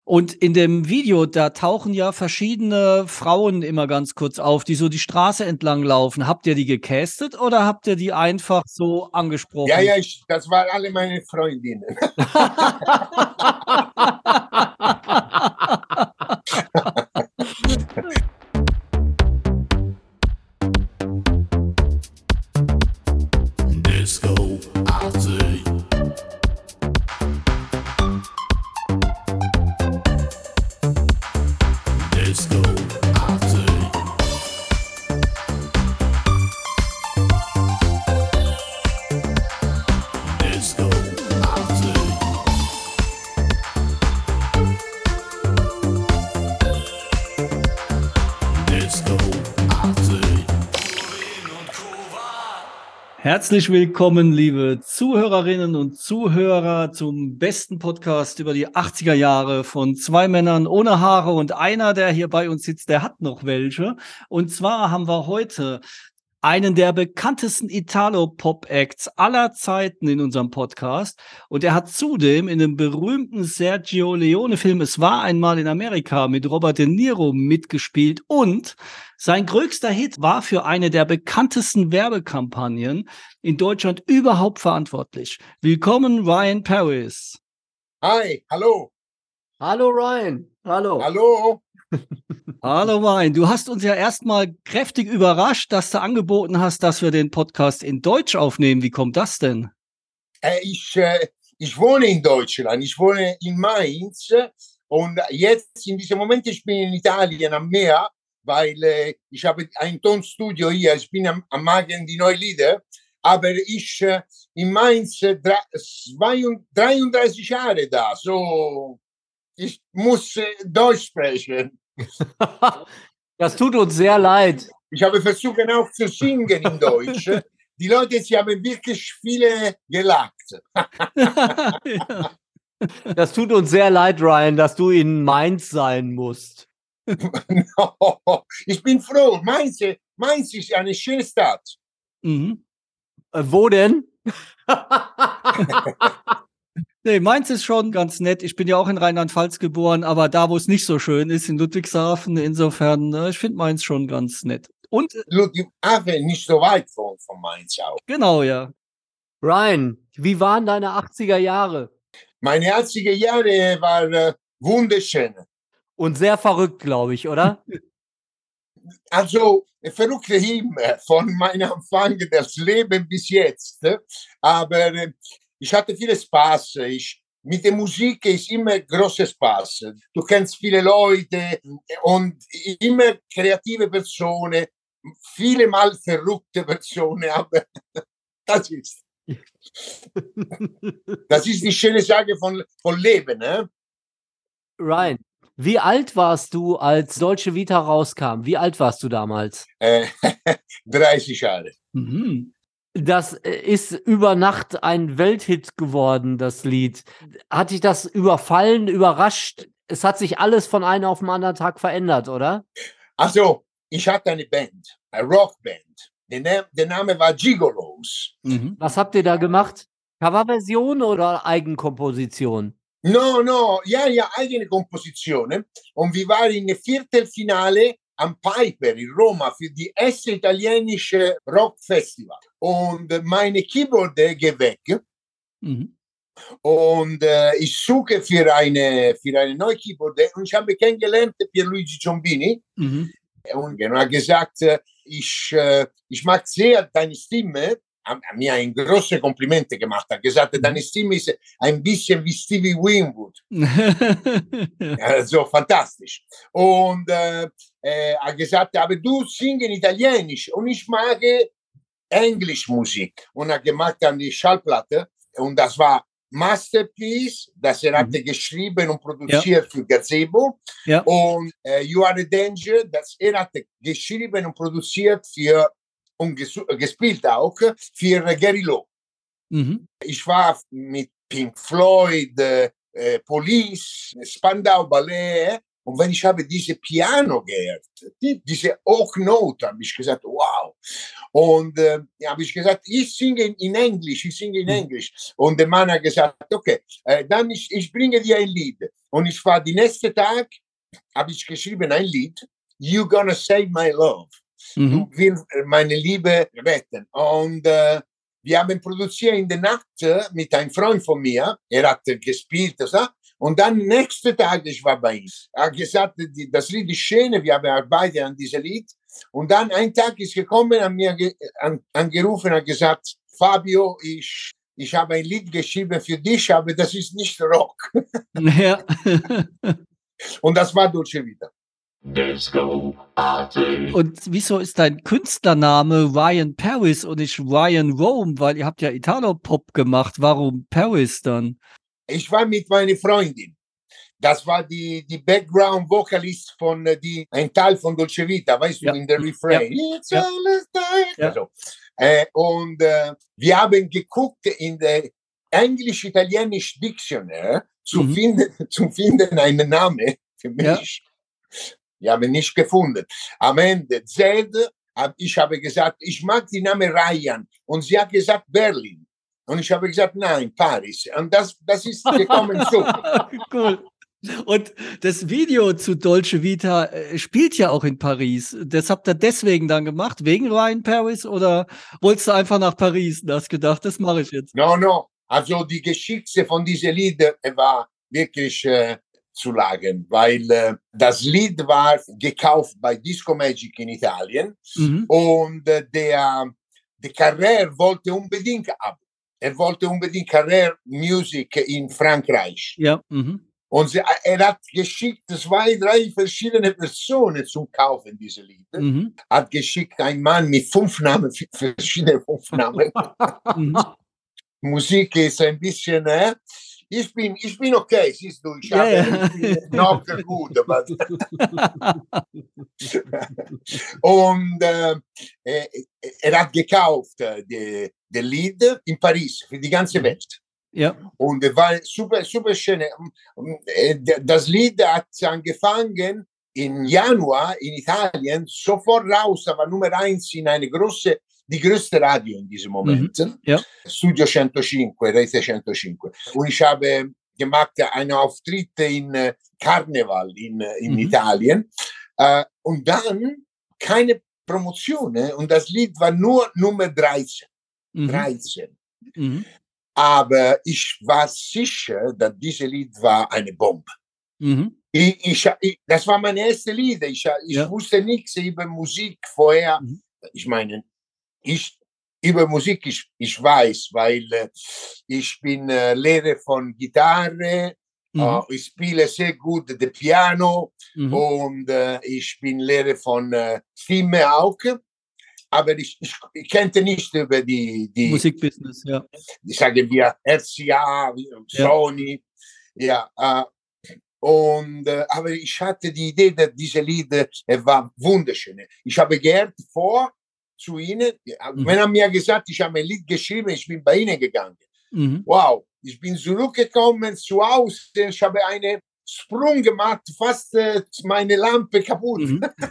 Und in dem Video, da tauchen ja verschiedene Frauen immer ganz kurz auf, die so die Straße entlang laufen. Habt ihr die gecastet oder habt ihr die einfach so angesprochen? Ja, das waren alle meine Freundinnen. Disco Arty. Disco Arty. Disco Arty. Disco Arty. Herzlich willkommen, liebe Zuhörerinnen und Zuhörer, zum besten Podcast über die 80er Jahre von zwei Männern ohne Haare und einer, der hier bei uns sitzt, der hat noch welche. Und zwar haben wir heute einen der bekanntesten Italo-Pop-Acts aller Zeiten in unserem Podcast. Und er hat zudem in dem berühmten Sergio Leone-Film Es war einmal in Amerika mit Robert De Niro mitgespielt. Und sein größter Hit war für eine der bekanntesten Werbekampagnen in Deutschland überhaupt verantwortlich. Willkommen, Ryan Paris. Hi, hallo. Hallo Ryan, hallo. Hallo. Hallo Ryan, du hast uns ja erstmal kräftig überrascht, dass du angeboten hast, dass wir den Podcast in Deutsch aufnehmen. Wie kommt das denn? Ich wohne in Deutschland, ich wohne in Mainz und jetzt in diesem Moment ich bin in Italien am Meer, weil ich habe ein Tonstudio hier, ich bin am Machen die neuen Lieder, aber ich in Mainz 33 Jahre da, so ich muss Deutsch sprechen. Das tut uns sehr leid. Ich habe versucht auch zu singen in Deutsch. Die Leute, sie haben wirklich viele gelacht. Ja. Das tut uns sehr leid, Ryan, dass du in Mainz sein musst. No, ich bin froh. Mainz ist eine schöne Stadt. Mhm. Wo denn? Nee, Mainz ist schon ganz nett. Ich bin ja auch in Rheinland-Pfalz geboren, aber da, wo es nicht so schön ist, in Ludwigshafen, insofern, ich finde Mainz schon ganz nett. Und Ludwigshafen nicht so weit von Mainz auch. genau, ja. Ryan, wie waren deine 80er Jahre? Meine 80er Jahre waren wunderschön. Und sehr verrückt, glaube ich, oder? Also verrückt immer von meinem Anfang das Leben bis jetzt. Aber ich hatte viel Spaß. Mit der Musik ist immer großer Spaß. Du kennst viele Leute und immer kreative Personen, viele mal verrückte Personen, aber das ist die schöne Sache von Leben. Ne? Ryan, wie alt warst du, als Dolce Vita rauskam? Wie alt warst du damals? 30 Jahre. Mhm. Das ist über Nacht ein Welthit geworden, das Lied. Hat dich das überfallen, überrascht? Es hat sich alles von einem auf den anderen Tag verändert, oder? Also, ich hatte eine Band, eine Rockband. Der Name war Gigolos. Mhm. Was habt ihr da gemacht? Coverversion oder Eigenkomposition? No, ja, eigene Kompositionen. Und wir waren im Viertelfinale am Piper in Roma für die erste italienische Rockfestival. Und meine Keyboard geht weg. Mhm. Und ich suche für eine neue Keyboard. Und ich habe kennengelernt Pierluigi Giombini. Mhm. Und er hat gesagt, ich mag sehr deine Stimme. Mir ein großes Kompliment gemacht. Er hat gesagt, deine Stimme ist ein bisschen wie Stevie Winwood. Also fantastisch. Und er hat gesagt, aber du singst Italienisch und ich mag Englischmusik. Und er hat gemacht dann die Schallplatte und das war Masterpiece, das er hatte geschrieben und produziert für Gazebo. Ja. Und You Are a Danger, das er hatte geschrieben und produziert für und gespielt auch für Gary Lowe. Mhm. Ich war mit Pink Floyd, Police, Spandau Ballet Und wenn ich habe diese Piano gehört, diese Hochnote, habe ich gesagt, wow. Und habe ich gesagt, ich singe in Englisch. Und der Mann hat gesagt, okay, dann ich bringe dir ein Lied. Und ich war den nächsten Tag, habe ich geschrieben ein Lied, You're Gonna Save My Love. Du willst meine Liebe retten. Und wir haben produziert in der Nacht mit einem Freund von mir. Er hat gespielt. So. Und dann nächsten Tag, ich war bei ihm. Er hat gesagt, das Lied ist schön, wir haben gearbeitet an diesem Lied. Und dann ein Tag ist gekommen, hat mir angerufen und hat gesagt, Fabio, ich habe ein Lied geschrieben für dich, aber das ist nicht Rock. Ja. Und das war Dolce Vita. Disco Party. Und wieso ist dein Künstlername Ryan Paris und nicht Ryan Rome? Weil ihr habt ja Italo-Pop gemacht. Warum Paris dann? Ich war mit meiner Freundin. Das war die Background-Vocalist von ein Teil von Dolce Vita, weißt du, in der Refrain. Ja. It's all time. Ja. Also, und wir haben geguckt in der Englisch-Italienisch Dictionary zu finden einen Namen für mich. Ja. Wir haben nicht gefunden. Am Ende ich habe gesagt, ich mag den Namen Ryan. Und sie hat gesagt Berlin. Und ich habe gesagt, nein, Paris. Und das ist gekommen so. Cool. Und das Video zu Dolce Vita spielt ja auch in Paris. Das habt ihr deswegen dann gemacht, wegen Ryan Paris? Oder wolltest du einfach nach Paris und hast gedacht, das mache ich jetzt? No. Also die Geschichte von diesem Lied war wirklich zu lagen, weil das Lied war gekauft bei Disco Magic in Italien und der Carrère wollte unbedingt ab. Er wollte unbedingt Carrère Music in Frankreich. Ja. Und er hat geschickt 2, 3 verschiedene Personen zum Kaufen dieser Lied. Hat geschickt einen Mann mit 5 Namen, verschiedene 5 Namen. Musik ist ein bisschen, ich bin okay, siehst du, ich habe noch gut. Und er hat gekauft das Lied in Paris für die ganze Welt. Ja. Und es war super, super schön. Das Lied hat angefangen im Januar in Italien, sofort raus, aber Nummer 1 in die größte Radio in diesem Moment. Ja. Studio 105, Rete 105. Und ich habe gemacht einen Auftritt in Karneval in Italien. Und dann keine Promotion. Und das Lied war nur Nummer 13. 13. Aber ich war sicher, dass dieses Lied war eine Bombe. Das war mein erstes Lied. Ich wusste nichts über Musik vorher. Ich meine, über Musik, ich weiß, weil ich bin Lehrer von Gitarre, ich spiele sehr gut das Piano und ich bin Lehrer von Stimme auch. Aber ich kannte nicht über die Musikbusiness, ja. Sagen wir RCA, Sony, und aber ich hatte die Idee, dass dieses Lied war wunderschön. Ich habe gehört zu ihnen, wenn er mir gesagt, ich habe ein Lied geschrieben, ich bin bei ihnen gegangen. Wow, ich bin zurückgekommen zu Hause, ich habe einen Sprung gemacht, fast meine Lampe kaputt.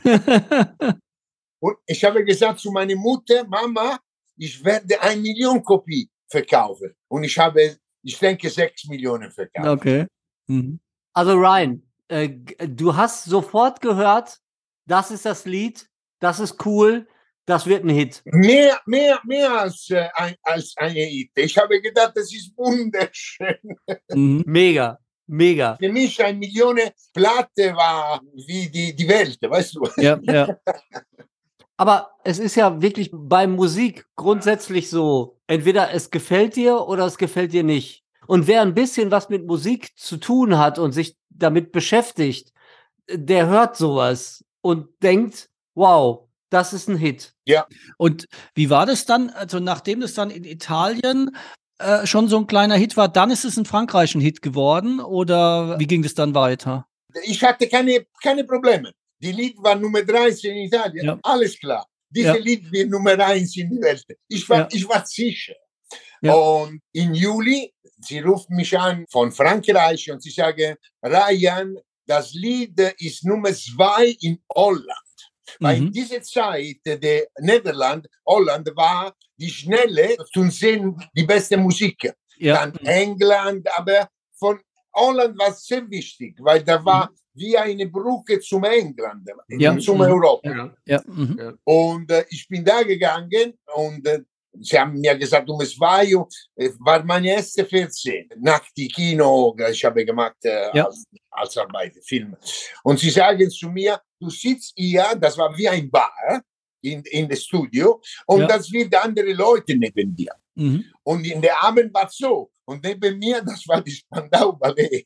Und ich habe gesagt zu meiner Mutter, Mama, ich werde 1 Million Kopie verkaufen. Und ich denke, 6 Millionen verkauft. Okay. Also Ryan, du hast sofort gehört, das ist das Lied, das ist cool, das wird ein Hit. Mehr als ein Hit. Ich habe gedacht, das ist wunderschön. Mega. Für mich 1 Million Platte war wie die Welt, weißt du? Ja. Aber es ist ja wirklich bei Musik grundsätzlich so, entweder es gefällt dir oder es gefällt dir nicht. Und wer ein bisschen was mit Musik zu tun hat und sich damit beschäftigt, der hört sowas und denkt, wow, das ist ein Hit. Ja. Und wie war das dann? Also nachdem das dann in Italien schon so ein kleiner Hit war, dann ist es in Frankreich ein Hit geworden? Oder wie ging das dann weiter? Ich hatte keine Probleme. Die Lied war Nummer 13 in Italien, alles klar. Dieses Lied wird Nummer 1 in der Welt. Ich war sicher. Ja. Und im Juli, sie ruft mich an von Frankreich und sie sagen, Ryan, das Lied ist Nummer 2 in Holland. Weil in Mhm. dieser Zeit, der Holland war die schnelle, zu sehen, die beste Musik. Ja. Dann England, aber von Holland war es sehr wichtig, weil da war wie eine Brücke zum England, Ja. zum Europa. Ja. Ja. Mhm. Und ich bin da gegangen und sie haben mir gesagt, um 2 Uhr war meine erste Fernsehen. Nach dem Kino, ich habe gemacht Ja. als Arbeit, Film. Und sie sagen zu mir, du sitzt hier, das war wie ein Bar in das Studio, und Ja. das sind andere Leute neben dir. Mhm. Und in der Abend war es so. Und neben mir, das war die Spandau Ballet.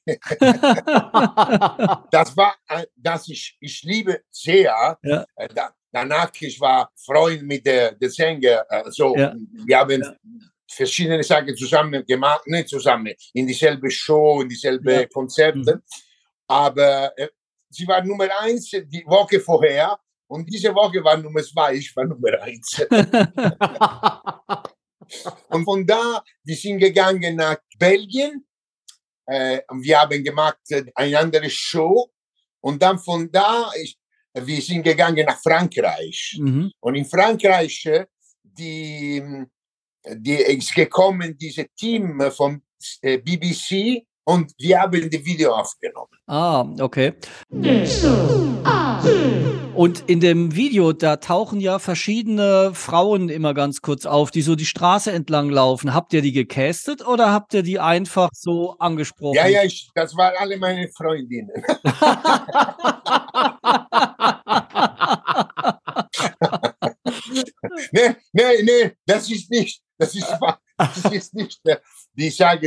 Das war, das ich liebe sehr. Ja. Danach, ich war Freund mit der Sänger. So, Ja. wir haben verschiedene Sachen zusammen gemacht, nicht zusammen, in dieselbe Show, in dieselbe Konzerte. Aber sie war Nummer 1 die Woche vorher, und diese Woche war Nummer 2, ich war Nummer 1. Und von da, wir sind gegangen nach Belgien. Wir haben gemacht eine andere Show. Und dann von da, wir sind gegangen nach Frankreich. Mhm. Und in Frankreich, die ist gekommen, dieses Team vom BBC, und wir haben das Video aufgenommen. Ah, okay. Und in dem Video, da tauchen ja verschiedene Frauen immer ganz kurz auf, die so die Straße entlang laufen. Habt ihr die gecastet oder habt ihr die einfach so angesprochen? Ja, das waren alle meine Freundinnen. Nee, das ist nicht. Das ist nicht. Ich sage,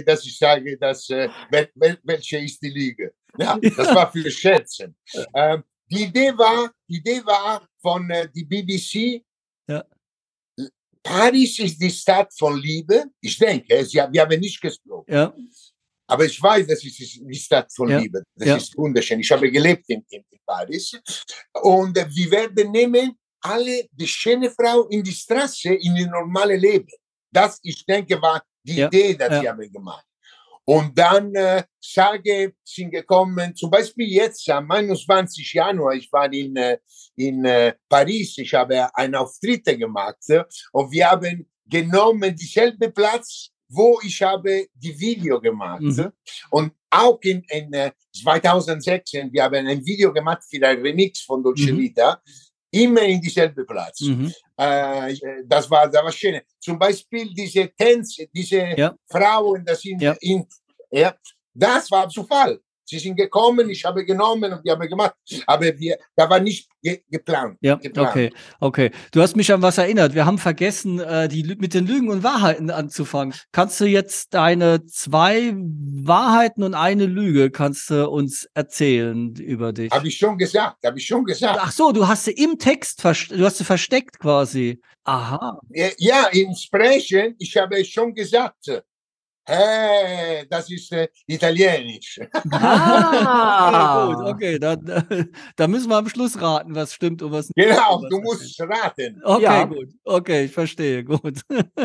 welche ist die Lüge? Ja, das war für Schätzen. Die Idee war von der BBC. Ja. Paris ist die Stadt von Liebe. Ich denke, wir haben nicht gesprochen. Ja. Aber ich weiß, das ist die Stadt von Ja. Liebe. Das ist wunderschön. Ich habe gelebt in Paris. Und wir werden nehmen alle die schöne Frau in die Straße, in das normale Leben. Das, ich denke, war die Idee, die wir haben gemacht. Und dann sind gekommen, zum Beispiel jetzt am 21. Januar, ich war in Paris, ich habe einen Auftritt gemacht, und wir haben genommen dieselbe Platz, wo ich habe die Video gemacht. Und auch in 2016, wir haben ein Video gemacht für ein Remix von Dolce Vita, immer in dieselbe Platz. Das war schön. Zum Beispiel diese Tänze, diese Frauen, das sind das war Zufall. Sie sind gekommen, ich habe genommen und wir haben gemacht. Aber da war nicht geplant. Ja, okay. Du hast mich an was erinnert. Wir haben vergessen, mit den Lügen und Wahrheiten anzufangen. Kannst du jetzt deine 2 Wahrheiten und eine Lüge kannst du uns erzählen über dich? Habe ich schon gesagt. Ach so, du hast sie im Text versteckt quasi. Aha. Ja, im Sprechen, ich habe schon gesagt. Das ist italienisch. Gut, okay, dann müssen wir am Schluss raten, was stimmt und was nicht. Genau, du musst raten. Okay, gut. Okay, ich verstehe, gut.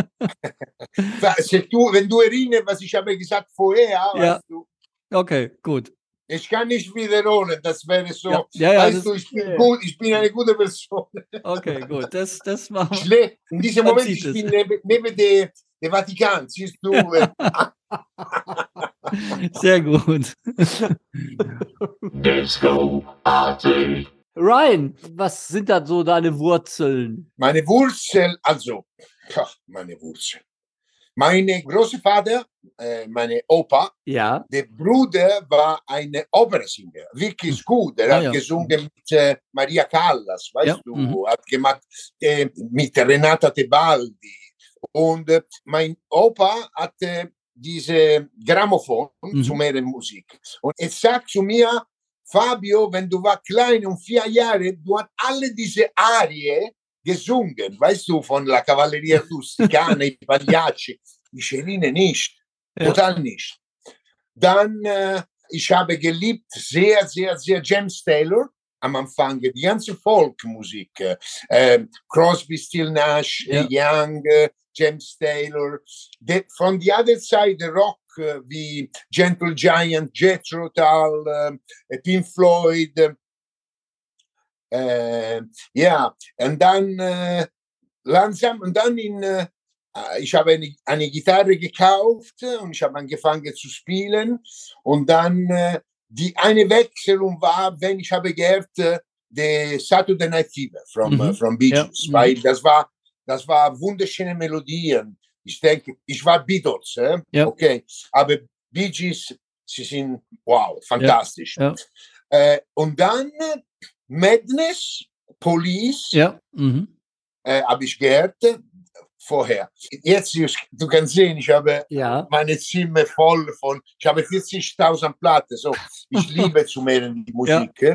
Wenn du erinnerst, was ich habe gesagt vorher, weißt du. Okay, gut. Ich kann nicht wiederholen, das wäre so. Weißt du, ich bin eine gute Person. Okay, gut, das machen wir. In diesem Moment, ich bin neben der Vatikan, siehst du. Sehr gut. Disco Party. Ryan, was sind da so deine Wurzeln? Meine Wurzel. Mein Großvater, mein Opa, der Bruder war ein Opernsänger, wirklich gut. Er hat gesungen mit Maria Callas, weißt du, hat gemacht mit Renata Tebaldi. Und mein Opa hatte diese Grammophon zu mehr Musik. Und er sagt zu mir, Fabio, wenn du war klein und 4 Jahre, du hast alle diese Arie gesungen, weißt du, von La Cavalleria Rusticana, i Pagliacci. Ich erinnere nicht, total nicht. Dann, ich habe geliebt sehr, sehr, sehr James Taylor am Anfang, die ganze Folkmusik. Crosby, Still Nash, Young, James Taylor. Von der anderen Seite Rock, wie Gentle Giant, Jethro Tull, Pink Floyd. Ja, und dann langsam, und dann ich habe eine Gitarre gekauft und ich habe angefangen zu spielen. Und dann die eine Wechselung war, wenn ich habe gehört, the Saturday Night Fever from Bee Gees, weil das war wunderschöne Melodien. Ich denke, ich war Beatles, okay, aber Bee Gees, sie sind wow, fantastisch. Und dann Madness, Police, habe ich gehört vorher. Jetzt, du kannst sehen, ich habe meine Zimmer voll ich habe 40.000 Platten, so ich liebe zu hören die Musik.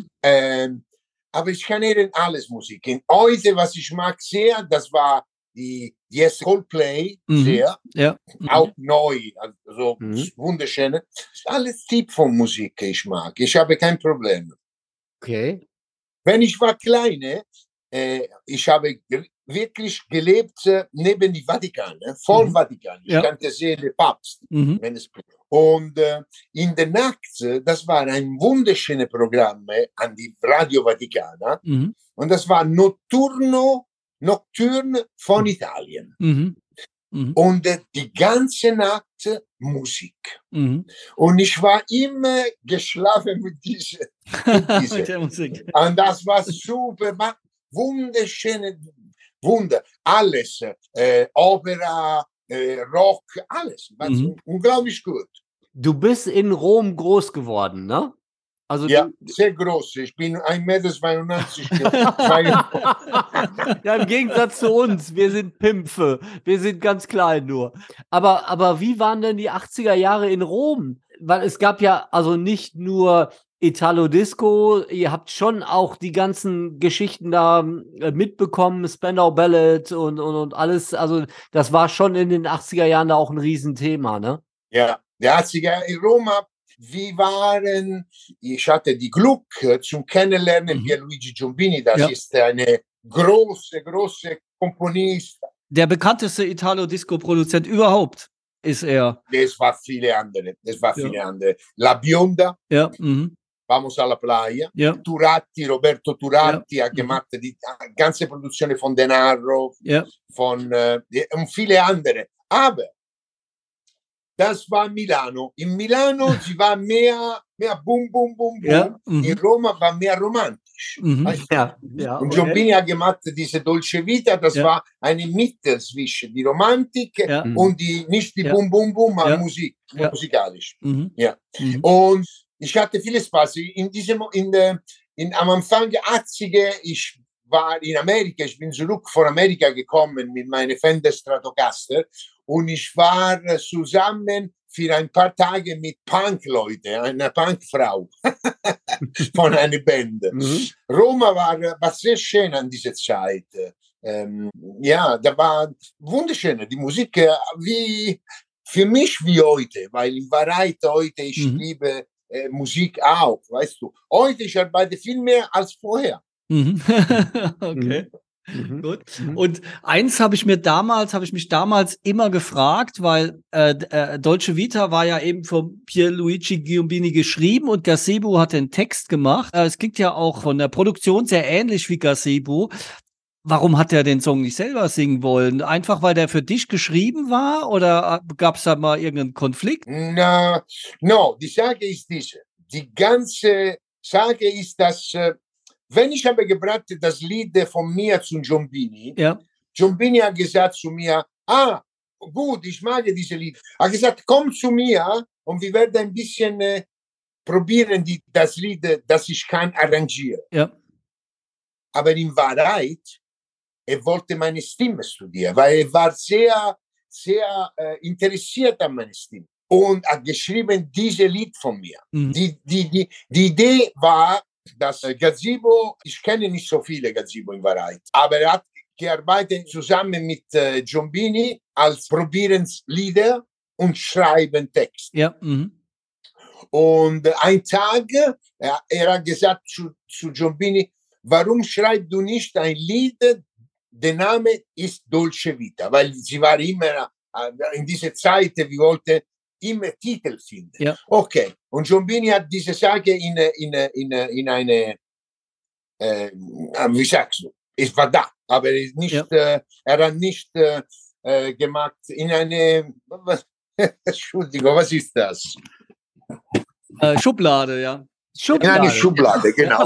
Aber ich kann hören alles Musik. Und heute, was ich mag sehr, das war die erste Coldplay, sehr, auch neu, also wunderschön. Alles Typ von Musik ich mag. Ich habe kein Problem. Okay. Wenn ich war kleine, ich habe wirklich gelebt neben dem Vatikan, voll Vatikan. Ich kannte sehen den Papst. Und in der Nacht, das war ein wunderschönes Programm an die Radio Vaticana. Und das war Nocturne von Italien. Und die ganze Nacht Musik. Und ich war immer geschlafen mit dieser Musik. Und das war super, wunderschöne Wunder, alles, Opera, Rock, alles, unglaublich gut. Du bist in Rom groß geworden, ne? Also ja, sehr groß. Ich bin 1,92 Meter. Ja, im Gegensatz zu uns. Wir sind Pimpfe. Wir sind ganz klein nur. Aber wie waren denn die 80er Jahre in Rom? Weil es gab ja also nicht nur Italo-Disco, ihr habt schon auch die ganzen Geschichten da mitbekommen, Spandau Ballet und alles. Also das war schon in den 80er Jahren da auch ein Riesenthema, ne? Ja, die 80er in Rom. Ich hatte die Glück zum Kennenlernen Pierluigi Giombini, das ist eine große Komponist. Der bekannteste Italo-Disco-Produzent überhaupt ist er. Es war viele andere. La Bionda, Vamos alla Playa, Roberto Turati ha gemacht die ganze Produktion von Denaro, und viele andere. Aber das war Milano. In Milano sie war mehr boom, boom, boom, boom. In Roma war mehr romantisch. Und Giombini hat gemacht diese Dolce Vita, das war eine Mitte zwischen die Romantik und nicht die boom, boom, boom, aber musikalisch. Und ich hatte viel Spaß. Am Anfang der 80er, ich war in Amerika, ich bin zurück von Amerika gekommen mit meiner Fender Stratocaster. Und ich war zusammen für ein paar Tage mit Punk-Leuten, einer Punkfrau von einer Band. Roma war sehr schön an dieser Zeit. Da war wunderschön. Die Musik für mich wie heute, weil in Wahrheit heute ich liebe Musik auch, weißt du. Heute ich arbeite viel mehr als vorher. Okay. Gut. Und eins habe ich mich damals immer gefragt, weil Dolce Vita war ja eben von Pierluigi Giombini geschrieben und Gazebo hat den Text gemacht. Es klingt ja auch von der Produktion sehr ähnlich wie Gazebo. Warum hat er den Song nicht selber singen wollen? Einfach, weil der für dich geschrieben war oder gab es da mal irgendeinen Konflikt? No, die Sache ist diese. Die ganze Sache ist, dass wenn ich habe gebracht das Lied von mir zu Giombini, Giombini hat gesagt zu mir, gut, ich mag dieses Lied. Er hat gesagt, komm zu mir und wir werden ein bisschen probieren, das Lied, das ich kann, arrangieren. Aber in Wahrheit, er wollte meine Stimme studieren, weil er war sehr, sehr interessiert an meiner Stimme. Und hat geschrieben dieses Lied von mir. Die Idee war, dass Gazebo, ich kenne nicht so viele Gazebo in Wahrheit, aber er hat gearbeitet zusammen mit Giombini als Probierenslieder und schreiben Text. Und ein Tag, er hat gesagt zu Giombini, warum schreibst du nicht ein Lied, der Name ist Dolce Vita, weil sie war immer in dieser Zeit, wir wollten immer Titel finden. Ja. Okay, und Giombini hat diese Sache in eine, wie sagst du, es war da, aber er ist nicht, er hat nicht gemacht in eine, Entschuldigung, was ist das? Schublade, ja. In eine Schublade, genau.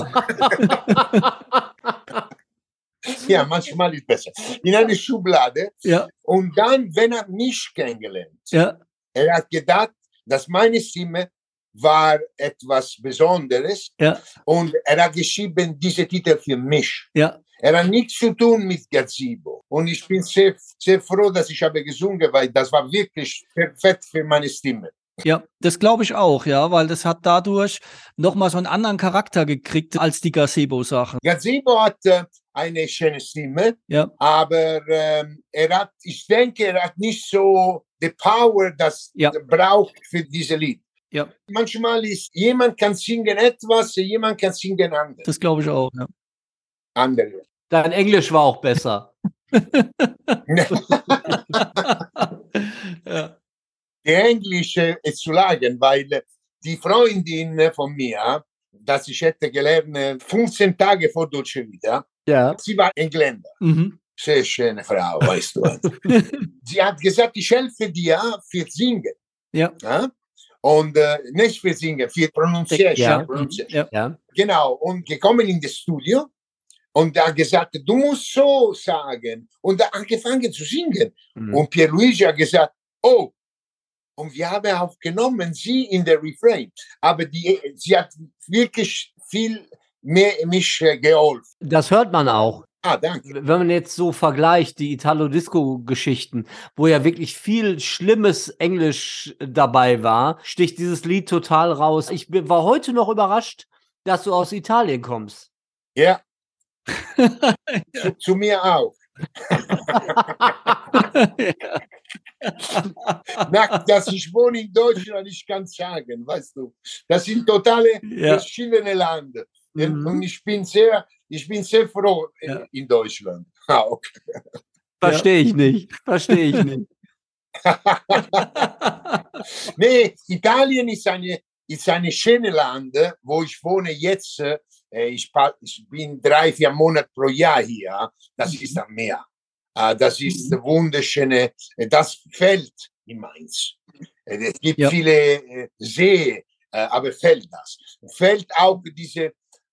Ja, manchmal ist besser. In eine Schublade. Ja. Und dann, wenn er mich kennengelernt, Ja. er hat gedacht, dass meine Stimme war etwas Besonderes. Ja. Und er hat geschrieben, diese Titel für mich. Ja. Er hat nichts zu tun mit Gazebo. Und ich bin sehr, sehr froh, dass ich habe gesungen, weil das war wirklich perfekt für meine Stimme. Ja, das glaube ich auch, ja, weil das hat dadurch nochmal so einen anderen Charakter gekriegt als die Gazebo-Sachen. Gazebo hat eine schöne Stimme, ja. Aber ich denke, er hat nicht so die Power, das er braucht für dieses Lied. Ja. Manchmal ist, jemand kann singen etwas, jemand kann singen anders. Das glaube ich auch, ja. Andere. Dein Englisch war auch besser. Ja. Die Englische ist zu lagen, weil die Freundin von mir, dass ich hätte gelernt, 15 Tage vor Dolce Vita, sie war Engländer. Mhm. Sehr schöne Frau, weißt du. Sie hat gesagt, ich helfe dir für Singen. Ja. Ja? Und nicht für Singen, für Pronunciation. Ja. Genau, und gekommen in das Studio und er hat gesagt, du musst so sagen. Und er hat angefangen zu singen. Mhm. Und Pierluigi hat gesagt, oh, und wir haben aufgenommen sie in der Refrain. Aber sie hat wirklich viel mehr mich geholfen. Das hört man auch. Ah, danke. Wenn man jetzt so vergleicht, die Italo-Disco-Geschichten, wo ja wirklich viel schlimmes Englisch dabei war, sticht dieses Lied total raus. Ich war heute noch überrascht, dass du aus Italien kommst. Ja. zu mir auch. Dass ich wohne in Deutschland, ich kann sagen, weißt du. Das sind totale verschiedene Länder. Und ich bin sehr froh in Deutschland. Okay. Verstehe ich nicht. Nee, Italien ist eine schöne Land, wo ich wohne jetzt. Ich bin 3-4 Monate pro Jahr hier. Das ist am Meer. Das ist wunderschöne, das Feld in Mainz. Es gibt viele See, aber fällt das. Fällt auch die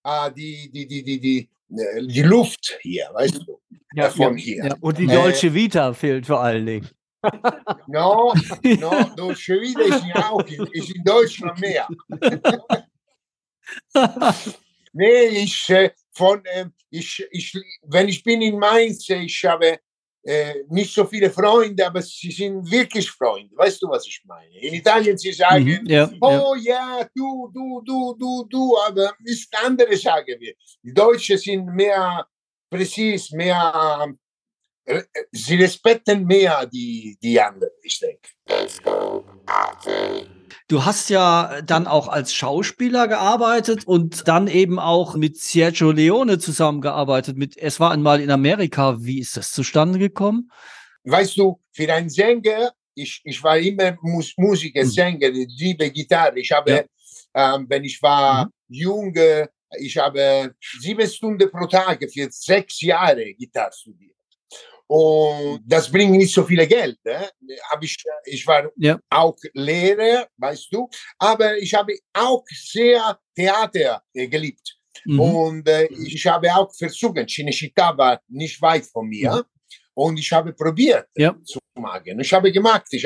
Luft hier, weißt du, von hier. Ja. Und die Dolce Vita fehlt vor allen Dingen. No, Dolce Vita ist in Deutschland mehr. Nee, wenn ich bin in Mainz, ich habe nicht so viele Freunde, aber sie sind wirklich Freunde. Weißt du, was ich meine? In Italien, sie sagen, du, aber ist andere, sagen wir. Die Deutschen sind mehr präzise, mehr, sie respektieren mehr die anderen, ich denke. Du hast ja dann auch als Schauspieler gearbeitet und dann eben auch mit Sergio Leone zusammengearbeitet. Es war einmal in Amerika. Wie ist das zustande gekommen? Weißt du, für einen Sänger, ich war immer Musiker, Sänger, ich liebe Gitarre. Ich habe, wenn ich war jung, ich habe 7 Stunden pro Tag für 6 Jahre Gitarre studiert. Und das bringt nicht so viel Geld. Aber ich war auch Lehrer, weißt du. Aber ich habe auch sehr Theater geliebt. Und ich habe auch versucht, Cinecittà war nicht weit von mir. Und ich habe probiert zu machen. Ich habe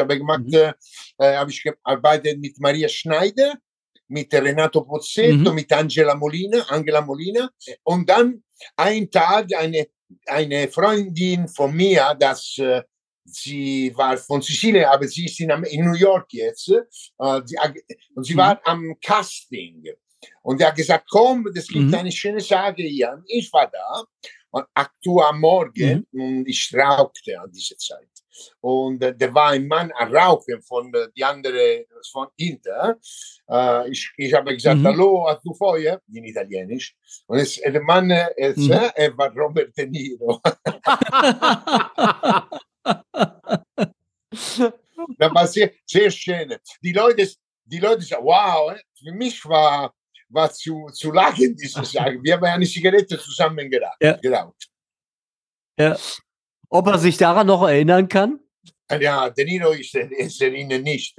gearbeitet mit Maria Schneider, mit Renato Pozzetto, mit Angela Molina. Und dann einen Tag eine Freundin von mir, sie war von Sizilien, aber sie ist in New York jetzt, und sie war am Casting. Und er hat gesagt, komm, das gibt eine schöne Sache hier. Und ich war da, und 8 Uhr am Morgen, und ich rauchte an dieser Zeit. Und da war ein Mann am Rauchen von die andere von hinten. Ich habe gesagt, hallo, hast du Feuer? In Italienisch. Und der Mann, er war Robert De Niro. Das war sehr, sehr schön. Die Leute sagen, wow, für mich war zu lachen, diese Sache. Wir haben eine Zigarette zusammen geraucht. Ja. Ob er sich daran noch erinnern kann? Ja, De Niro ist erinnert nicht.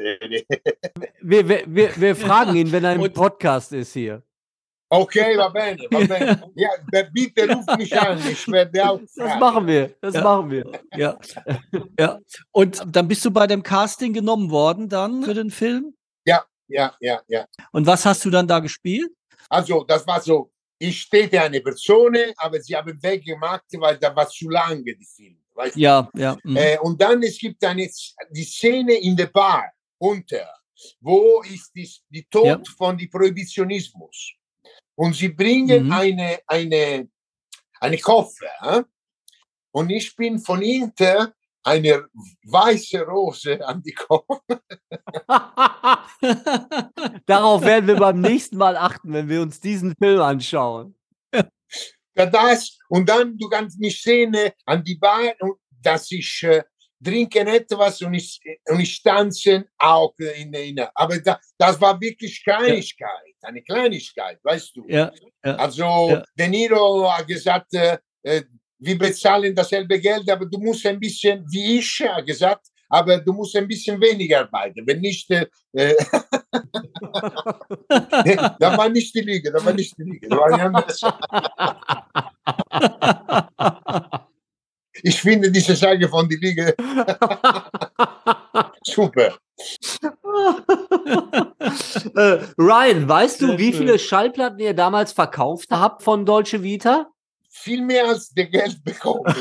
Wir fragen ihn, wenn er im Podcast ist hier. Okay, va bene. Ja, bitte ruft mich an, ich werde auch fragen. Das machen wir. Ja. Ja. Und dann bist du bei dem Casting genommen worden dann für den Film? Ja. Und was hast du dann da gespielt? Also, das war so, ich stehte eine Person, aber sie haben weggemacht, weil da war zu lange, die Film. Weißt du? Ja. Und dann, es gibt die Szene in der Bar unter, wo ist die Tod von dem Prohibitionismus. Und sie bringen eine Koffer. Und ich bin von hinten eine weiße Rose an die Koffer. Darauf werden wir beim nächsten Mal achten, wenn wir uns diesen Film anschauen. Und dann, du kannst mich sehen an die Bar, dass ich trinke etwas und ich tanze auch aber das war wirklich Kleinigkeit, eine Kleinigkeit, weißt du. Ja. Also De Niro hat gesagt, wir bezahlen dasselbe Geld, aber du musst ein bisschen, wie ich gesagt, aber du musst ein bisschen weniger arbeiten. Wenn nicht, das war nicht die Lüge, das war ich finde diese Sage von die Lüge super. Ryan, weißt du, wie viele Schallplatten ihr damals verkauft habt von Dolce Vita? Viel mehr als der Geld bekommen.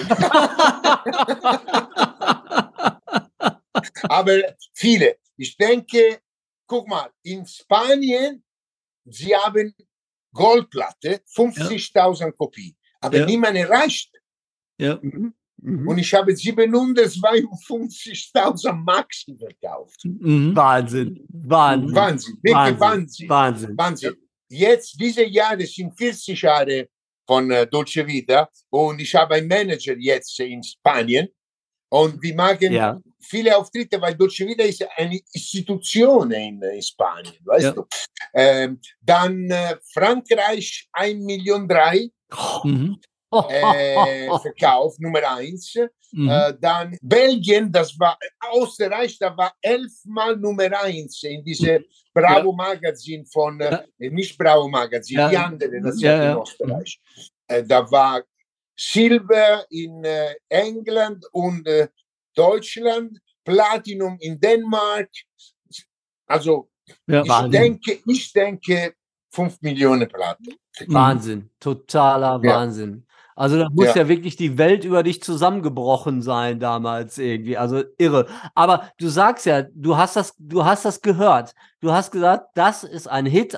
Aber viele. Ich denke, guck mal, in Spanien, sie haben Goldplatte, 50.000 Kopien, aber niemand erreicht. Ja. Und ich habe 752.000 Maxi verkauft. Wahnsinn. Wirklich Wahnsinn. Jetzt, diese Jahre sind 40 Jahre von Dolce Vita und ich habe einen Manager jetzt in Spanien und wir machen viele Auftritte, weil Dolce Vita ist eine Institution in Spanien, weißt du. Dann Frankreich 1,3 Millionen verkauft, Nummer 1. Dann Belgien, das war Österreich, da war 11-mal Nummer 1 in diese Bravo Magazin von, nicht Bravo Magazin, die andere, das in Österreich. Da war Silber in England und Deutschland, Platinum in Dänemark. Also ich denke 5 Millionen Platten. Wahnsinn, totaler Wahnsinn. Also da muss ja wirklich die Welt über dich zusammengebrochen sein damals irgendwie. Also irre. Aber du sagst ja, du hast das gehört. Du hast gesagt, das ist ein Hit.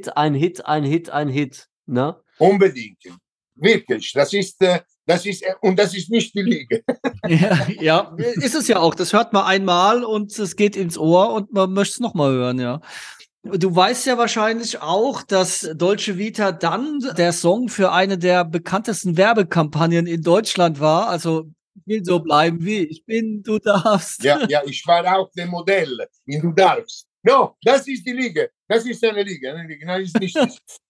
Ne? Unbedingt. Wirklich. Das ist nicht die Lüge. Ja, ist es ja auch. Das hört man einmal und es geht ins Ohr und man möchte es nochmal hören, ja. Du weißt ja wahrscheinlich auch, dass Dolce Vita dann der Song für eine der bekanntesten Werbekampagnen in Deutschland war. Also, ich will so bleiben wie ich bin, du darfst. Ja, ich war auch der Modell in Du darfst. No, das ist die Lüge. Das ist eine Lüge. Nein, ist nicht.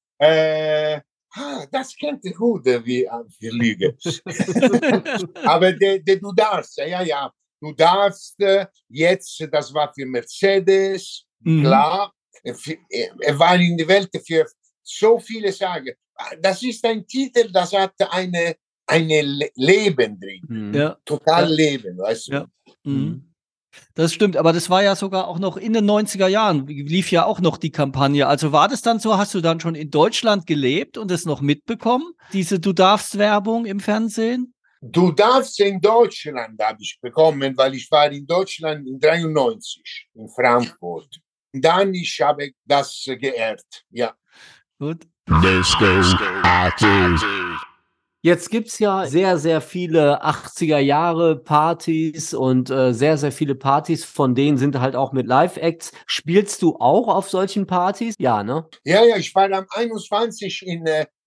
Das kennt ihr gut, wie Lüge. Aber Du darfst, ja. Du darfst jetzt, das war für Mercedes, klar. Er war in der Welt für so viele Sagen. Das ist ein Titel, das hat eine Leben drin. Ja. Total Leben, weißt du. Ja. Das stimmt, aber das war ja sogar auch noch in den 90er Jahren, lief ja auch noch die Kampagne. Also war das dann so, hast du dann schon in Deutschland gelebt und es noch mitbekommen, diese Du darfst Werbung im Fernsehen? Du darfst in Deutschland habe ich bekommen, weil ich war in Deutschland in 93 in Frankfurt. Dann ich habe das geehrt, ja. Gut. Disco Party. Jetzt gibt's ja sehr, sehr viele 80er-Jahre-Partys und sehr, sehr viele Partys, von denen sind halt auch mit Live-Acts. Spielst du auch auf solchen Partys? Ja, ne? Ja, ich war am 21 in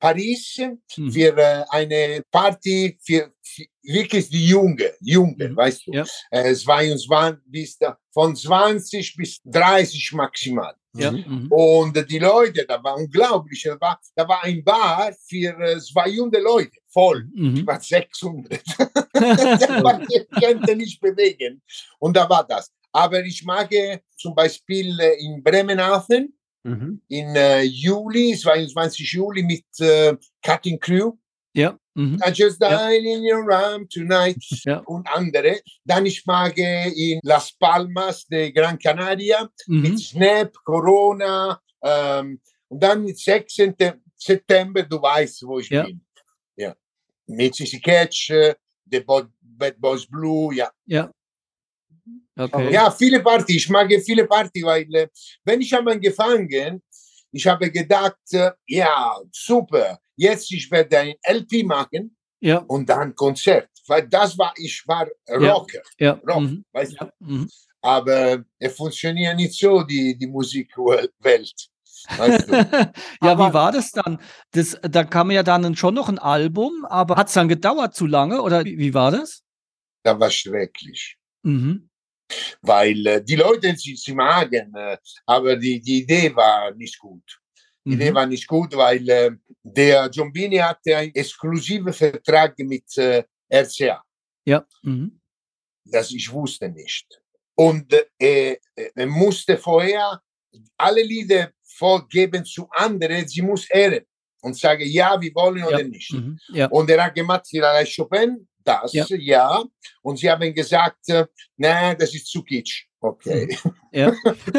Paris für eine Party für wirklich die Jungen, weißt du. Ja. 22 von 20 bis 30 maximal. Ja. Und die Leute, da war unglaublich, da war ein Bar für 200 Leute, voll. Ich war 600. Ich konnte nicht bewegen. Und da war das. Aber ich mag zum Beispiel in Bremenhaven, in Juli, 22 Juli mit Cutting Crew. Ja. I just died in your arm tonight und andere. Dann ich mag in Las Palmas de Gran Canaria mit Snap, Corona und dann mit 16. September, du weißt, wo ich bin. Ja. Mit Sissy Catch, The Bad Boys Blue, Ja. Okay. Ja, viele Party. Ich mag viele Party, weil wenn ich habe angefangen, ich habe gedacht, ja, super, jetzt ich werde ein LP machen und dann Konzert. Weil ich war Rocker. Ja. Rock, weißt du? Aber es funktioniert nicht so, die Musikwelt. Weißt du? Ja, wie war das dann? Da kam ja dann schon noch ein Album, aber hat es dann gedauert zu lange oder wie war das? Das war schrecklich. Weil die Leute, sie magen, aber die Idee war nicht gut. Die Idee war nicht gut, weil der Giombini hatte einen exklusiven Vertrag mit RCA. Ja. Das ich wusste nicht. Und er musste vorher alle Lieder vorgeben zu anderen, sie muss ehren und sagen, ja, wir wollen oder nicht. Und er hat gemacht, für Chopin, das, und sie haben gesagt, nein, das ist zu kitsch. Okay. Ja.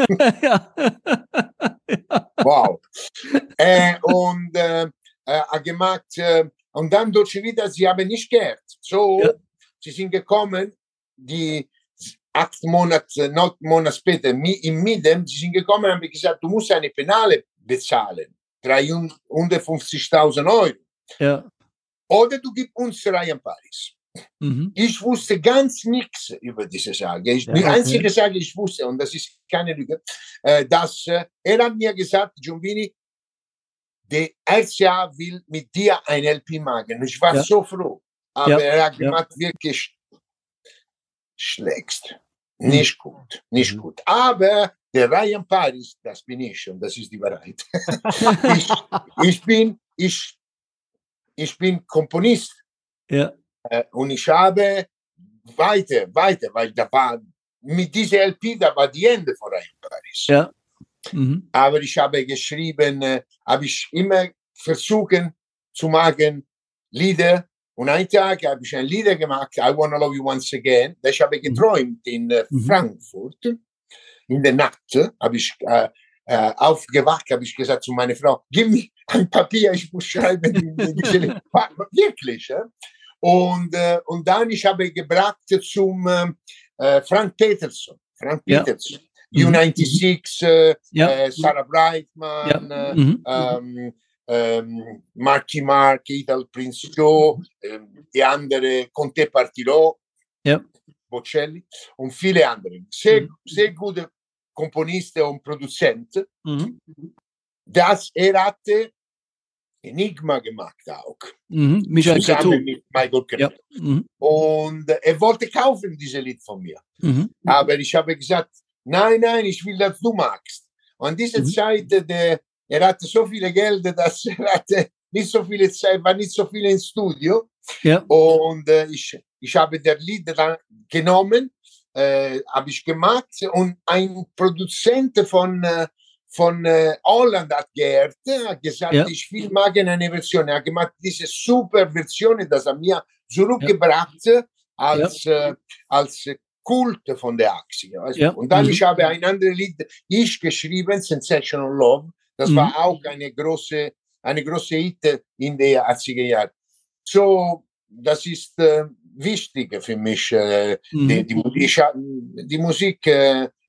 Wow. Und hat gemacht, und dann Dolce Vita, sie haben nicht gehört. So, sie sind gekommen, die 8 Monate, 9 Monate später, im Midem, sie sind gekommen und haben gesagt, du musst eine Penale bezahlen. 350.000 Euro. Ja. Oder du gibst uns Ryan Paris. Ich wusste ganz nichts über diese Sache. Die einzige Sache, ich wusste, und das ist keine Lüge, dass er hat mir gesagt, Giombini, der RCA will mit dir ein LP machen. Ich war so froh. Aber er hat gemacht, wirklich schlecht. Nicht gut, nicht gut. Aber der Ryan Paris, das bin ich und das ist die Wahrheit. ich bin Komponist. Ja. Und ich habe weiter, weil da war mit dieser LP, da war die Ende von Ryan Paris. Ja. Aber ich habe geschrieben, habe ich immer versucht zu machen Lieder. Und einen Tag habe ich ein Lied gemacht, I Wanna Love You Once Again. Das habe ich geträumt in Frankfurt. In der Nacht habe ich aufgewacht, habe ich gesagt zu meiner Frau, gib mir ein Papier, ich muss schreiben. Wirklich. Und dann ich habe gebracht zum Frank Peterson. U96, Sarah Brightman, Marky Mark, Idal Prince Joe, die andere Conte Partirò, Bocelli und viele andere. Sehr gute Komponisten und Produzenten. Das hatte Enigma gemacht auch. Michael Cretu. Mit Michael Cretu. Und er wollte kaufen dieses Lied von mir. Aber ich habe gesagt, nein, ich will, dass du magst. Und diese Zeit, er hatte so viel Geld, dass er hatte nicht so viele Zeit, war nicht so viel im Studio. Und ich habe das Lied dann genommen, habe ich gemacht und ein Produzent von Holland hat gehört, hat gesagt, ich will machen eine Version. Er hat gemacht diese super Version, das er mir zurückgebracht als Kult von der 80er. Und dann ich habe ein anderes Lied geschrieben, Sensational Love. Das war auch eine große Hit in den 80er Jahren. So, das ist wichtig für mich. Die Musik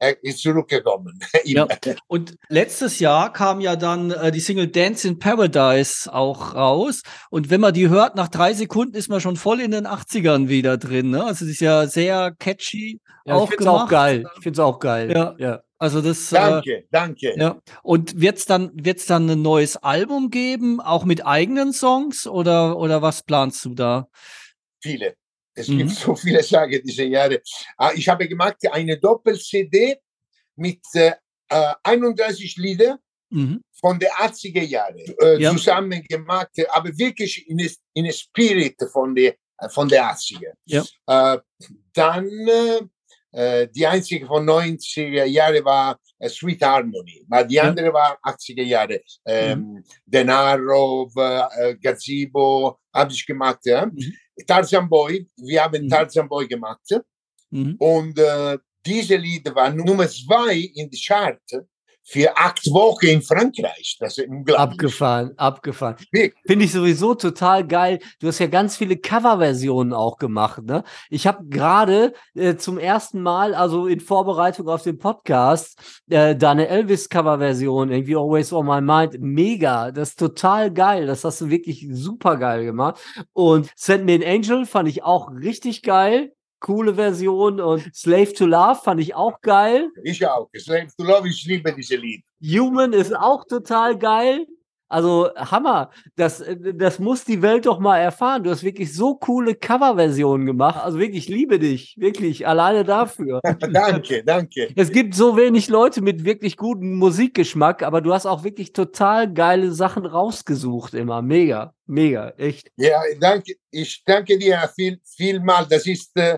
ist zurückgekommen. Ja. Und letztes Jahr kam ja dann die Single Dance in Paradise auch raus. Und wenn man die hört, nach 3 Sekunden ist man schon voll in den 80ern wieder drin. Ne? Also, es ist ja sehr catchy Ja, auch ich finde es auch gemacht. geil. Ich finde es auch geil. Ja. Ja. Also, das. Danke. Ja. Und wird's dann ein neues Album geben, auch mit eigenen Songs oder was planst du da? Viele. Es gibt so viele Sachen diese Jahre. Ich habe gemacht eine Doppel-CD mit 31 Lieder von den 80er Jahren zusammen gemacht, aber wirklich in Spirit von der 80er. Ja. Dann die einzige von 90er Jahren war Sweet Harmony, aber die andere war 80er Jahre. Denaro, Gazebo, habe ich gemacht. Ja? Tarzan Boy, wir haben Tarzan Boy gemacht. Und diese Lieder waren Nummer 2 in der Chart für 8 Wochen in Frankreich. Das ist unglaublich. Abgefahren. Finde ich sowieso total geil. Du hast ja ganz viele Coverversionen auch gemacht, ne? Ich habe gerade zum ersten Mal, also in Vorbereitung auf den Podcast, deine Elvis-Coverversion, irgendwie Always on My Mind, mega. Das ist total geil. Das hast du wirklich super geil gemacht. Und Send Me an Angel fand ich auch richtig geil. Coole Version, und Slave to Love fand ich auch geil. Ich auch. Slave to Love, ich liebe diese Lied. Human ist auch total geil. Also Hammer. Das muss die Welt doch mal erfahren. Du hast wirklich so coole Coverversionen gemacht. Also wirklich, ich liebe dich. Wirklich, alleine dafür. Danke. Es gibt so wenig Leute mit wirklich gutem Musikgeschmack, aber du hast auch wirklich total geile Sachen rausgesucht immer. Mega, echt. Ja, danke. Ich danke dir vielmal. Das ist der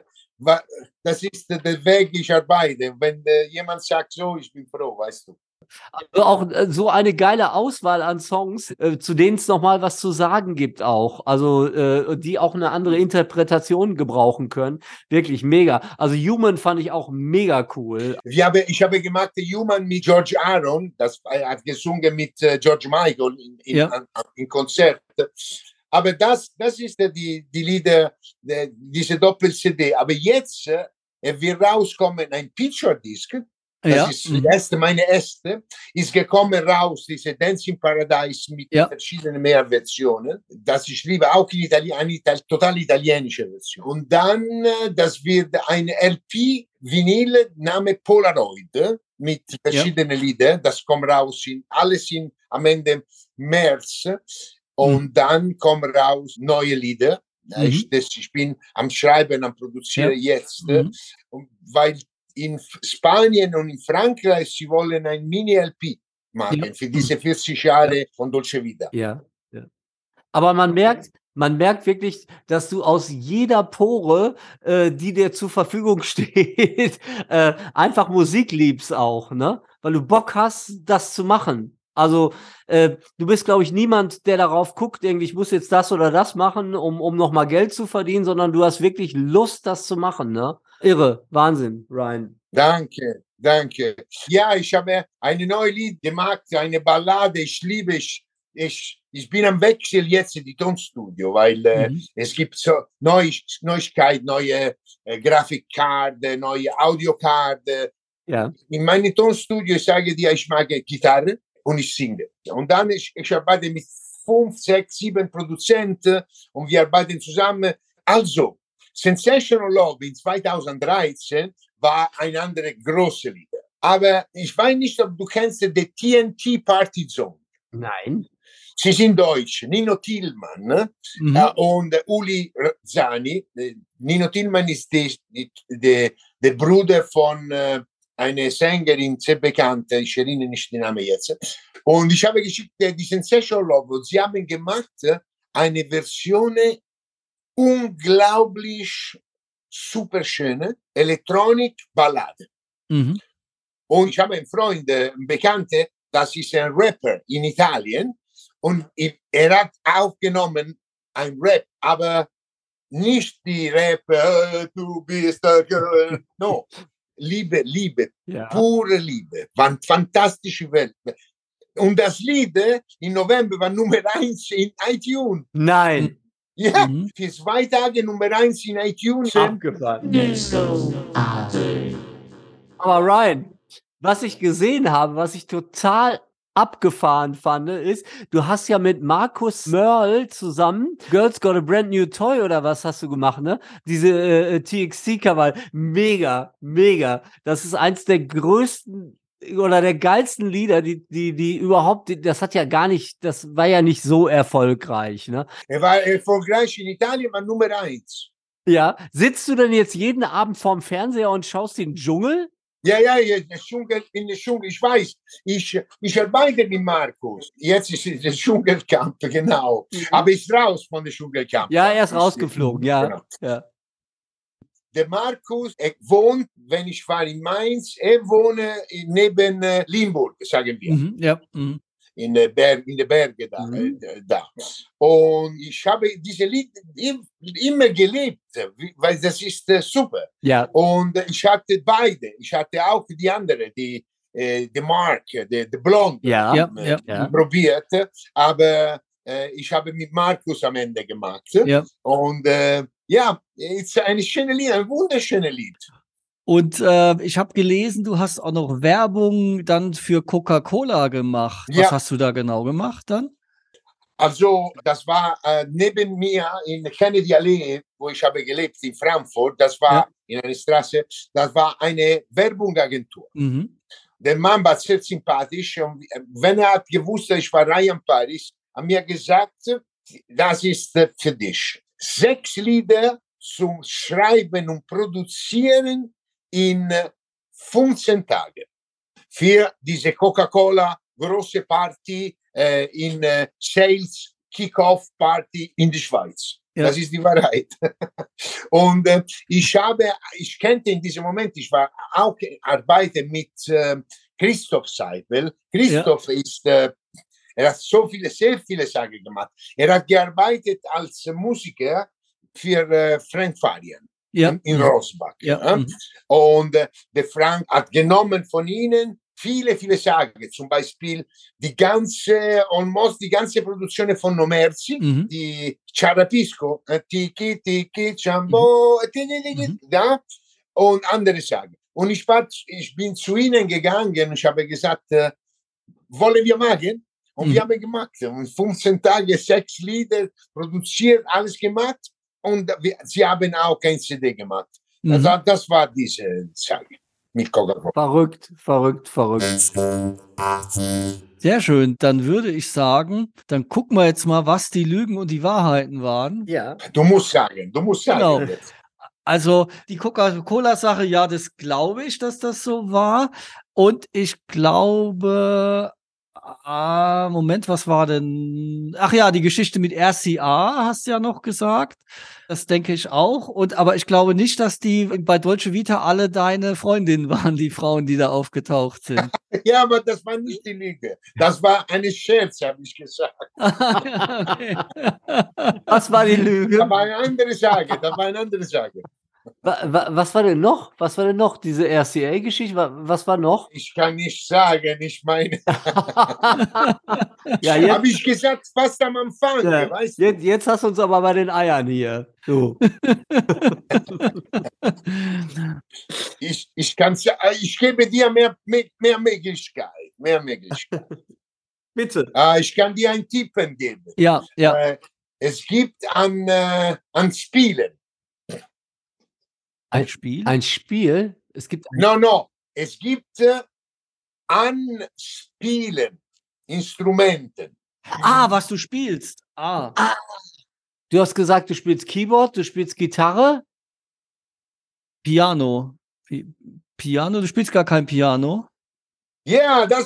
Weg, ich arbeite. Wenn jemand sagt so, ich bin froh, weißt du. Also auch so eine geile Auswahl an Songs, zu denen es nochmal was zu sagen gibt auch. Also die auch eine andere Interpretation gebrauchen können. Wirklich mega. Also Human fand ich auch mega cool. Ich habe gemacht Human mit George Aaron. Das hat gesungen mit George Michael in Konzert. Aber das ist die Lieder, diese Doppel-CD. Aber jetzt wird rauskommen ein Picture-Disc. Das ist meine erste. Ist gekommen raus, diese Dance in Paradise mit verschiedenen mehr Versionen. Das ich liebe, auch in eine total italienische Version. Und dann, das wird eine LP-Vinyl, Name Polaroid, mit verschiedenen Liedern. Das kommt raus, alles am Ende März. Und dann kommen raus neue Lieder. Ich bin am Schreiben, am Produzieren jetzt. Weil in Spanien und in Frankreich, sie wollen ein Mini-LP machen für diese 40 Jahre von Dolce Vita. Ja. Aber man merkt wirklich, dass du aus jeder Pore, die dir zur Verfügung steht, einfach Musik liebst auch, ne? Weil du Bock hast, das zu machen. Also du bist, glaube ich, niemand, der darauf guckt, irgendwie, ich muss jetzt das oder das machen, um nochmal Geld zu verdienen, sondern du hast wirklich Lust, das zu machen, ne? Irre, Wahnsinn, Ryan. Danke. Ja, ich habe eine neue Lied gemacht, eine Ballade, ich liebe ich bin am Wechsel jetzt in die Tonstudio, weil es gibt so Neuigkeit, neue Grafikkarte, neue Audiokarte. Ja. In meinem Tonstudio, ich sage dir, ich mag Gitarre und ich singe. Und dann, ich arbeite mit 5, 6, 7 Produzenten und wir arbeiten zusammen. Also, Sensational Love in 2013 war ein anderer großer Lieder. Aber ich weiß nicht, ob du kennst die TNT Party Song. Nein. Sie sind Deutsch. Nino Tillmann und Uli Zani. Nino Tillmann ist der Bruder von einer Sängerin, sehr bekannt, ich erinnere nicht den Namen jetzt. Und ich habe geschickt die Sensational Love und sie haben gemacht eine Version unglaublich super schöne Elektronik-Ballade. Und ich habe einen Freund, einen Bekannten, das ist ein Rapper in Italien und er hat aufgenommen ein Rap, aber nicht die Rapper, du bist der Girl, no. Liebe, pure Liebe, fantastische Welt. Und das Lied im November war Nummer 1 in iTunes. Nein. Ja, für 2 Tage Nummer 1 in iTunes. Abgefahren. Aber Ryan, was ich gesehen habe, was ich total abgefahren fand, ist, du hast ja mit Markus Mörl zusammen Girls Got a Brand New Toy oder was hast du gemacht, ne? Diese TXT-Cover. Mega, mega. Das ist eins der größten oder der geilsten Lieder, die überhaupt, das hat ja gar nicht, das war ja nicht so erfolgreich, ne? Er war erfolgreich in Italien, aber Nummer 1. Ja. Sitzt du denn jetzt jeden Abend vorm Fernseher und schaust den Dschungel? Ja, in der Dschungel, ich weiß, ich arbeite mit Markus. Jetzt ist es der Dschungelcamp, genau. Aber ist raus von der Dschungelcamp. Ja, er ist rausgeflogen, ja. Genau. Ja. Der Markus, er wohnt, wenn ich war in Mainz, er wohnt neben Limburg, sagen wir. Ja. In der Berge da. Und ich habe diese Lied immer gelebt, weil das ist super. Ja. Und ich hatte beide. Ich hatte auch die andere, die Mark, die Blonde, Ja. probiert. Aber ich habe mit Markus am Ende gemacht. Ja. Und ja, es ist eine schöne Lied, ein wunderschönes Lied. Und ich habe gelesen, du hast auch noch Werbung dann für Coca-Cola gemacht. Ja. Was hast du da genau gemacht dann? Also, das war neben mir in Kennedy Allee, wo ich habe gelebt, in Frankfurt. Das war in einer Straße, das war eine Werbungsagentur. Mhm. Der Mann war sehr sympathisch. Und wenn er hat gewusst, ich war Ryan Paris, hat mir gesagt, das ist für dich. 6 Lieder zum Schreiben und Produzieren in 15 Tagen. Für diese Coca-Cola große Party in Sales Kick-Off Party in der Schweiz. Ja. Das ist die Wahrheit. Und ich kannte in diesem Moment, ich war auch arbeite mit Christoph Seibel. Christoph ist, er hat sehr viele Sachen gemacht. Er hat gearbeitet als Musiker für Frank Farian. In Rosbach. Ja. Und der Frank hat genommen von ihnen viele Sachen, zum Beispiel die ganze Produktion von Nomerzi, die Ciarapisco, Tiki Tiki Ciambo, da, und andere Sachen. Und ich bin zu ihnen gegangen und ich habe gesagt, wollen wir machen? Und wir haben gemacht. Und 15 Tage, 6 Lieder produziert, alles gemacht. Und sie haben auch kein CD gemacht. Also das war diese Sache mit Coca-Cola. Verrückt. Sehr schön. Dann würde ich sagen, dann gucken wir jetzt mal, was die Lügen und die Wahrheiten waren. Ja. Du musst sagen. Genau. Also die Coca-Cola-Sache, ja, das glaube ich, dass das so war. Und ich glaube, Moment, was war denn? Ach ja, die Geschichte mit RCA hast du ja noch gesagt. Das denke ich auch. Aber ich glaube nicht, dass die bei Dolce Vita alle deine Freundinnen waren, die Frauen, die da aufgetaucht sind. Ja, aber das war nicht die Lüge. Das war eine Scherz, habe ich gesagt. Okay. Was war die Lüge? Das war eine andere Sache. Was war denn noch? Diese RCA-Geschichte? Was war noch? Ich kann nicht sagen, ich meine. Ja, jetzt habe ich gesagt, fast am Anfang. Ja, weißt du? jetzt hast du uns aber bei den Eiern hier. So. Ich gebe dir mehr Möglichkeit. Bitte. Ich kann dir einen Tipp geben. Ja. Es gibt an Spielen. Ein Spiel? Es gibt No. Es gibt an Spielen, Instrumenten. Was du spielst. Du hast gesagt, du spielst Keyboard, du spielst Gitarre? Piano. Piano? Du spielst gar kein Piano? Ja, das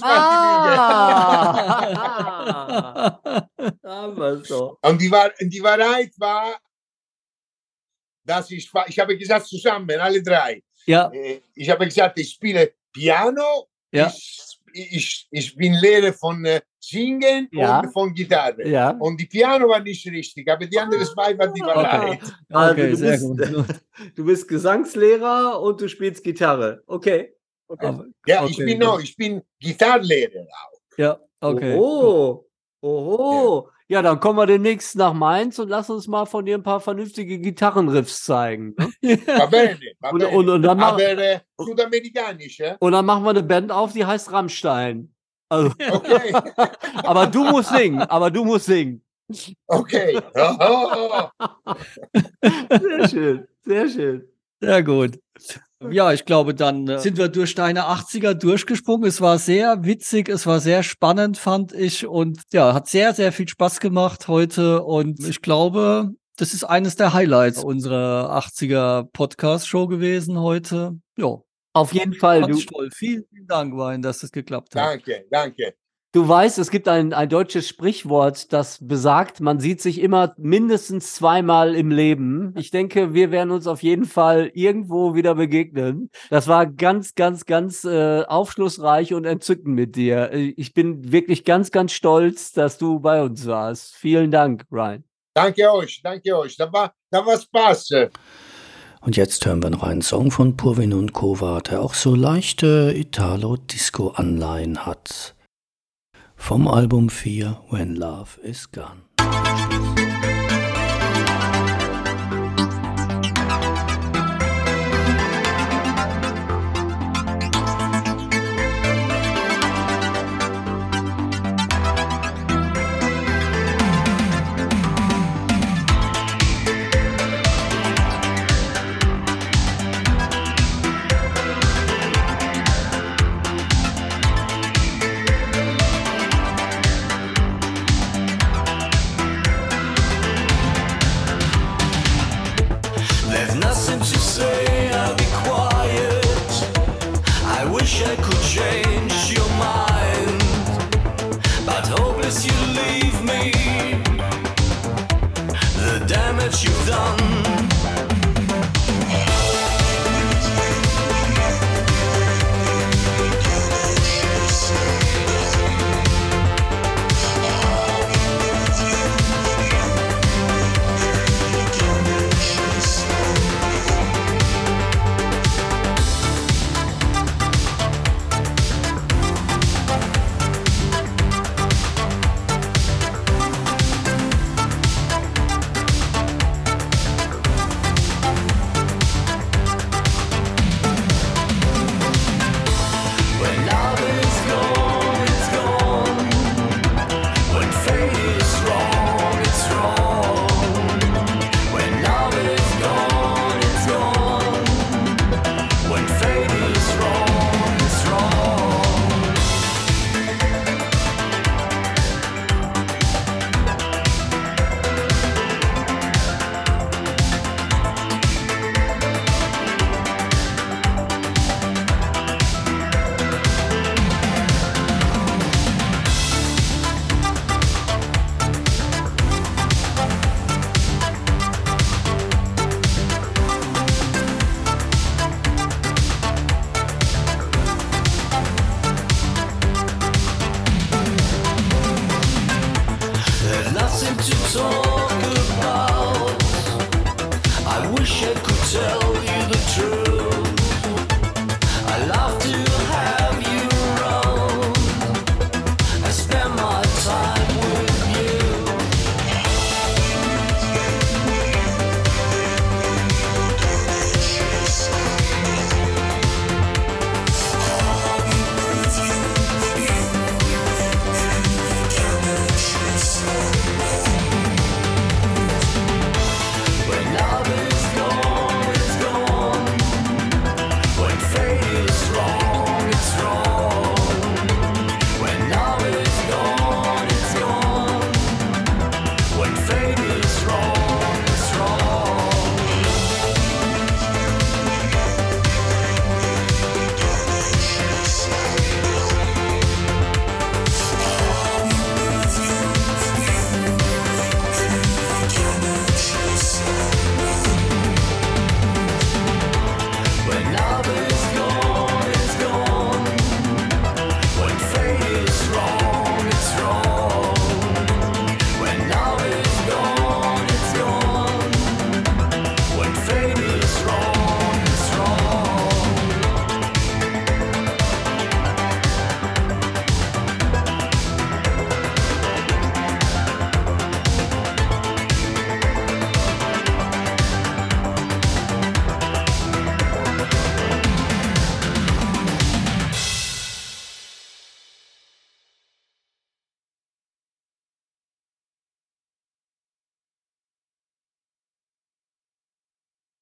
war die Lüge. Aber so. Und die Wahrheit war, dass ich habe gesagt, zusammen, alle 3. Ja. Ich habe gesagt, ich spiele Piano, ja. ich bin Lehrer von Singen und von Gitarre. Ja. Und die Piano war nicht richtig, aber die andere 2 war die Wahrheit. Okay, sehr gut. Du bist Gesangslehrer und du spielst Gitarre. Okay. Ja, ich bin Gitarrenlehrer auch. Ja, okay. Oho. Ja, dann kommen wir demnächst nach Mainz und lass uns mal von dir ein paar vernünftige Gitarrenriffs zeigen. Ne? Va bene, va bene. Und dann Aber südamerikanisch, und dann machen wir eine Band auf, die heißt Rammstein. Also, Okay. aber du musst singen. Okay. Oh. Sehr schön, sehr schön. Sehr gut. Ja, ich glaube, dann sind wir durch deine 80er durchgesprungen. Es war sehr witzig, es war sehr spannend, fand ich. Und ja, hat sehr, sehr viel Spaß gemacht heute. Und ich glaube, das ist eines der Highlights unserer 80er Podcast-Show gewesen heute. Ja, Auf jeden Fall. fand ich toll. Vielen, vielen Dank, Wein, dass das geklappt hat. Danke, danke. Du weißt, es gibt ein deutsches Sprichwort, das besagt, man sieht sich immer mindestens zweimal im Leben. Ich denke, wir werden uns auf jeden Fall irgendwo wieder begegnen. Das war ganz, ganz, ganz aufschlussreich und entzückend mit dir. Ich bin wirklich ganz, ganz stolz, dass du bei uns warst. Vielen Dank, Ryan. Danke euch, danke euch. Da war Spaß. Und jetzt hören wir noch einen Song von Purvin und Kova, der auch so leichte Italo-Disco-Anleihen hat. Vom Album 4, When Love Is Gone. There's nothing to say, I'll be quiet. I wish I could change your mind, but hopeless you leave me. The damage you've done. When love is gone, it's gone. When fate is wrong, it's wrong. When love is gone, it's gone. When fate is wrong, it's wrong. There's nothing to talk.